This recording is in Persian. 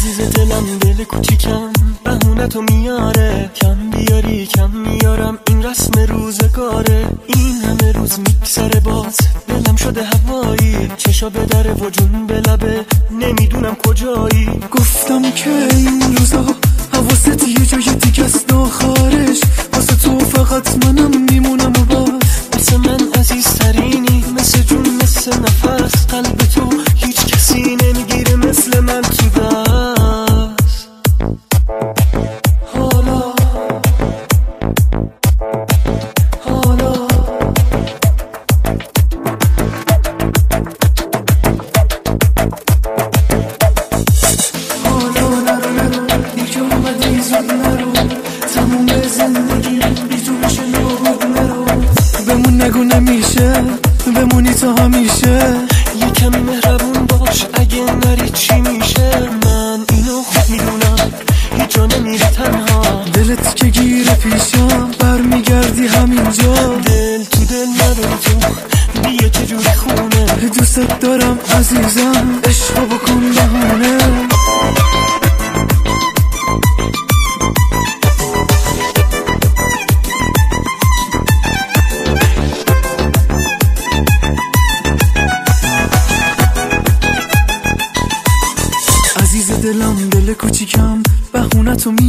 عزیز دلم دل کوچیکم بهونه تو میاره، کم بیاری کم میارم، این رسم روزگاره. این همه روز میگذره باز دلم شده هوایی، چشا به در و جون به لبه نمیدونم کجایی. گفتم که این روزا حواست یه جای دیگه است آخرش، واسه تو فقط منم میمونم و باز مثل من عزیزترینی، مثل جون مثل نفس، قلب تو هیچ کسی نمیگیره مثل من تو دست. حالا نرو دیگه اومدی زود نرو، تموم زندگی بیتونش نابود نرو. بمون نگو نمیشه، بمونی تا همیشه. یه کمی مهربون باش اگه نری چی میشه. من اینو خوب میدونم هیچ جا نمیری تنها، دلت که گیره پیشم برمیگردی همینجا. دل تو دل نداری تو بیا چجوری خونه. دوست دارم عزیزم عشق بکن بهونه. عزیز دلم دل کوچیکم بهونه تو